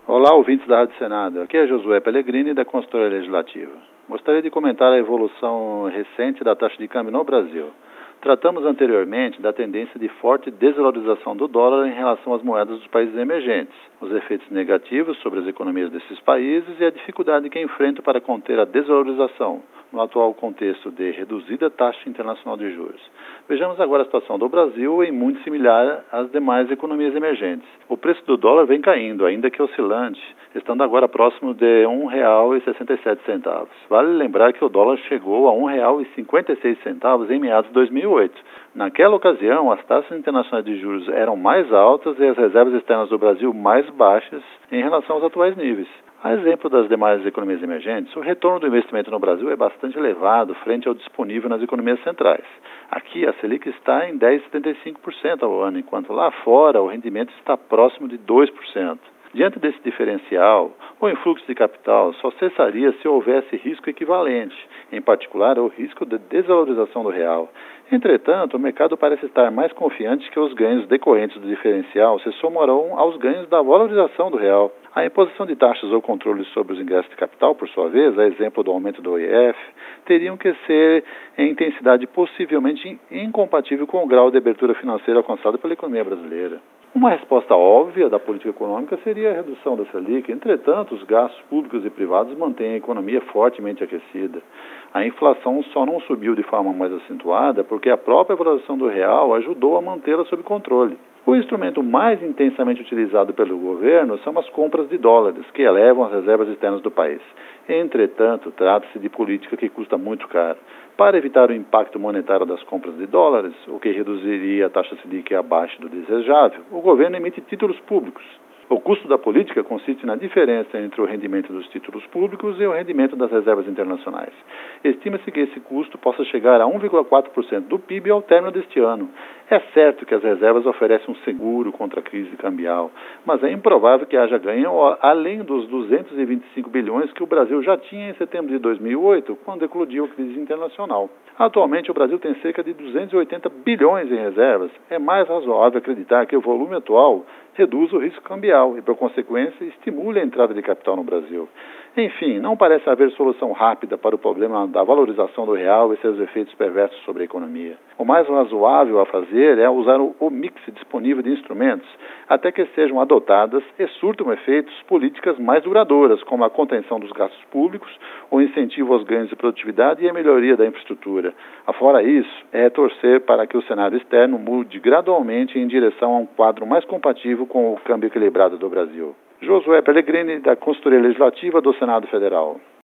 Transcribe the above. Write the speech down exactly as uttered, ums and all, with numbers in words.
Olá, ouvintes da Rádio Senado. Aqui é Josué Pellegrini, da Consultoria Legislativa. Gostaria de comentar a evolução recente da taxa de câmbio no Brasil. Tratamos anteriormente da tendência de forte desvalorização do dólar em relação às moedas dos países emergentes, os efeitos negativos sobre as economias desses países e a dificuldade que enfrentam para conter a desvalorização no atual contexto de reduzida taxa internacional de juros. Vejamos agora a situação do Brasil, em muito similar às demais economias emergentes. O preço do dólar vem caindo, ainda que oscilante, estando agora próximo de um real e sessenta e sete centavos. Vale lembrar que o dólar chegou a um real e cinquenta e seis centavos em meados de dois mil e oito. Naquela ocasião, as taxas internacionais de juros eram mais altas e as reservas externas do Brasil mais baixas em relação aos atuais níveis. A exemplo das demais economias emergentes, o retorno do investimento no Brasil é bastante elevado frente ao disponível nas economias centrais. Aqui, a Selic está em dez vírgula setenta e cinco por cento ao ano, enquanto lá fora o rendimento está próximo de dois por cento. Diante desse diferencial, o influxo de capital só cessaria se houvesse risco equivalente, em particular o risco de desvalorização do real. Entretanto, o mercado parece estar mais confiante que os ganhos decorrentes do diferencial se somarão aos ganhos da valorização do real. A imposição de taxas ou controles sobre os ingressos de capital, por sua vez, a exemplo do aumento do I F, teriam que ser em intensidade possivelmente incompatível com o grau de abertura financeira alcançado pela economia brasileira. Uma resposta óbvia da política econômica seria a redução da Selic. Entretanto, os gastos públicos e privados mantêm a economia fortemente aquecida. A inflação só não subiu de forma mais acentuada porque a própria valorização do real ajudou a mantê-la sob controle. O instrumento mais intensamente utilizado pelo governo são as compras de dólares, que elevam as reservas externas do país. Entretanto, trata-se de política que custa muito caro. Para evitar o impacto monetário das compras de dólares, o que reduziria a taxa Selic abaixo do desejável, o governo emite títulos públicos. O custo da política consiste na diferença entre o rendimento dos títulos públicos e o rendimento das reservas internacionais. Estima-se que esse custo possa chegar a um vírgula quatro por cento do P I B ao término deste ano. É certo que as reservas oferecem um seguro contra a crise cambial, mas é improvável que haja ganho além dos duzentos e vinte e cinco bilhões que o Brasil já tinha em setembro de dois mil e oito, quando eclodiu a crise internacional. Atualmente, o Brasil tem cerca de duzentos e oitenta bilhões em reservas. É mais razoável acreditar que o volume atual reduz o risco cambial e, por consequência, estimule a entrada de capital no Brasil. Enfim, não parece haver solução rápida para o problema da valorização do real e seus efeitos perversos sobre a economia. O mais razoável a fazer é usar o, o mix disponível de instrumentos até que sejam adotadas e surtam efeitos políticas mais duradouras, como a contenção dos gastos públicos, o incentivo aos ganhos de produtividade e a melhoria da infraestrutura. Afora isso, é torcer para que o cenário externo mude gradualmente em direção a um quadro mais compatível com o câmbio equilibrado do Brasil. Josué Pellegrini, da Consultoria Legislativa do Senado Federal.